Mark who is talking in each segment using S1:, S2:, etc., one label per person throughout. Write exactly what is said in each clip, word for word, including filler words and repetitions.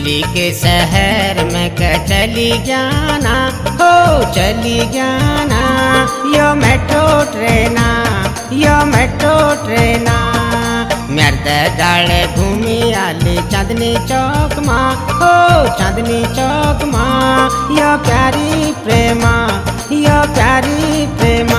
S1: दिल्ली के शहर में क चली जाना हो चली जाना यो मेट्रो ट्रेना यो मेट्रो ट्रेना मर्द गाड़े घूमी आली चांदनी चौक माँ हो चांदनी चौक माँ यो प्यारी प्रेमा यो प्यारी प्रेमा।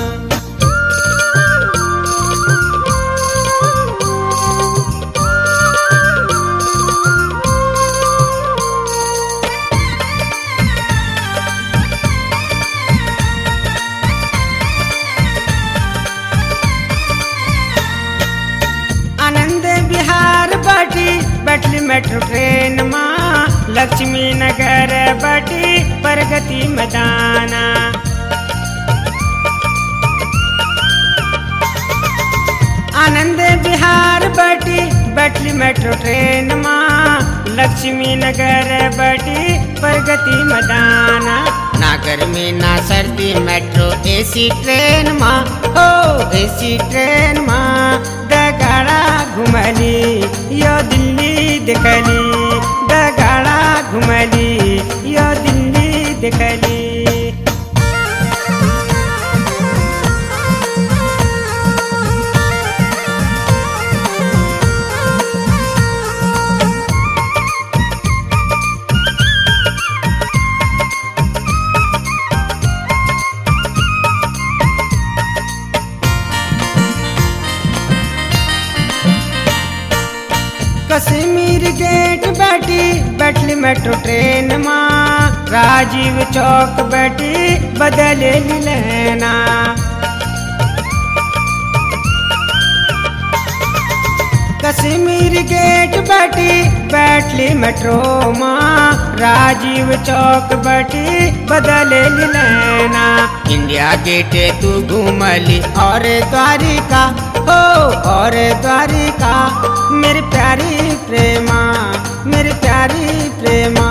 S1: आनंद विहार बटी बैठली मेट्रो ट्रेन माँ लक्ष्मी नगर बटी प्रगति मैदाना। आनंद विहार बटी बैठली मेट्रो ट्रेन माँ लक्ष्मी नगर बटी प्रगति मैदाना। ना गर्मी ना सर्दी मेट्रो एसी ट्रेन माँ हो एसी ट्रेन माँ दगाड़ा घुमली यो दिल्ली देखली दगाड़ा घुमली यो दिल्ली देखली। कश्मीर गेट बैठी बैठली मेट्रो ट्रेन माँ राजीव चौक बैठी बदले लेना। कश्मीर गेट बैठी बैठली मेट्रो माँ राजीव चौक बैठी बदले लेना। इंडिया गेट तू घूमली और द्वारिका हो और द्वारिका मेरी प्यारी प्रेमा मेरी प्यारी प्रेमा।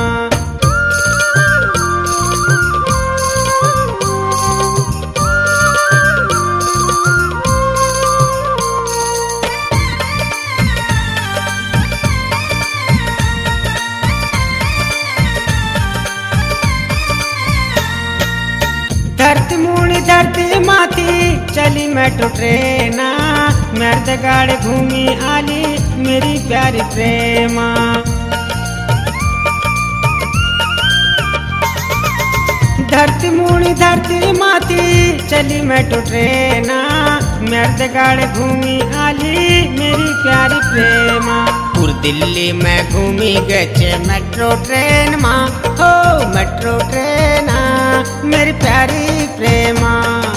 S1: धरती मुड़ी धरती माथी चली मेट्रो ट्रेना मर्द गाड़ घूमी आली मेरी प्यारी प्रेमा। धरती मुड़ी धरती माथी चली मेट्रो ट्रेना मर्द गाड़ घूमी आली मेरी प्यारी प्रेमा। पूर दिल्ली में घूमी गए मेट्रो ट्रेन माँ हो मेट्रो ट्रेना मेरी प्यारी प्रेमा।